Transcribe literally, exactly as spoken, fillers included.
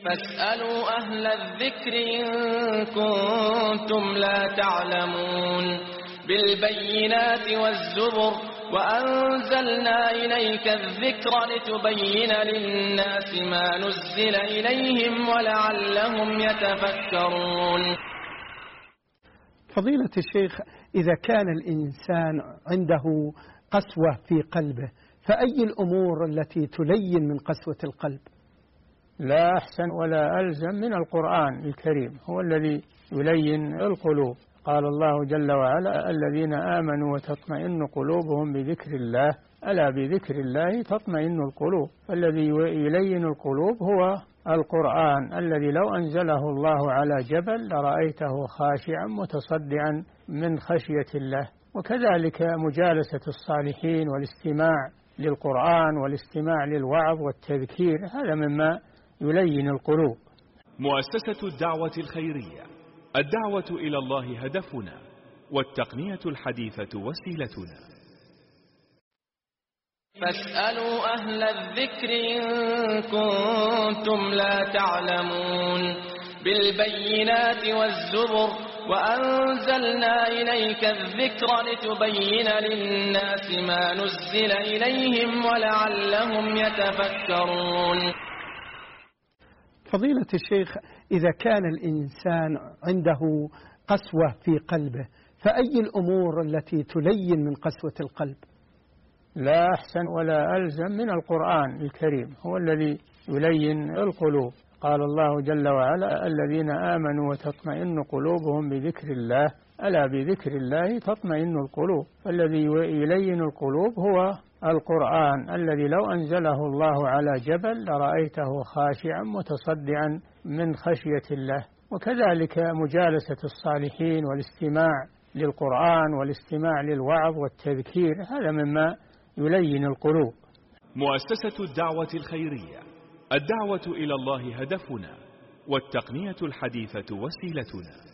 فاسألوا أهل الذكر إن كنتم لا تعلمون بالبينات والزبر وأنزلنا إليك الذكر لتبين للناس ما نزل إليهم ولعلهم يتفكرون. فضيلة الشيخ، إذا كان الإنسان عنده قسوة في قلبه فأي الأمور التي تلين من قسوة القلب؟ لا أحسن ولا ألزم من القرآن الكريم، هو الذي يلين القلوب. قال الله جل وعلا: الذين آمنوا وتطمئن قلوبهم بذكر الله، ألا بذكر الله تطمئن القلوب. الذي يلين القلوب هو القرآن الذي لو أنزله الله على جبل لرأيته خاشعا متصدعا من خشية الله. وكذلك مجالسة الصالحين والاستماع للقرآن والاستماع للوعظ والتذكير، هذا مما يلين القلوب. مؤسسة الدعوة الخيرية، الدعوة إلى الله هدفنا، والتقنية الحديثة وسيلتنا. فاسألوا أهل الذكر إن كنتم لا تعلمون بالبينات والزبر وأنزلنا إليك الذكر لتبين للناس ما نزل إليهم ولعلهم يتفكرون. فضيلة الشيخ، إذا كان الإنسان عنده قسوة في قلبه فأي الأمور التي تلين من قسوة القلب؟ لا أحسن ولا ألزم من القرآن الكريم، هو الذي يلين القلوب. قال الله جل وعلا: الذين آمنوا وتطمئن قلوبهم بذكر الله، ألا بذكر الله تطمئن القلوب. الذي يلين القلوب هو القرآن الذي لو أنزله الله على جبل لرأيته خاشعا متصدعا من خشية الله. وكذلك مجالسة الصالحين والاستماع للقرآن والاستماع للوعظ والتذكير، هذا مما يلين القلوب. مؤسسة الدعوة الخيرية، الدعوة إلى الله هدفنا، والتقنية الحديثة وسيلتنا.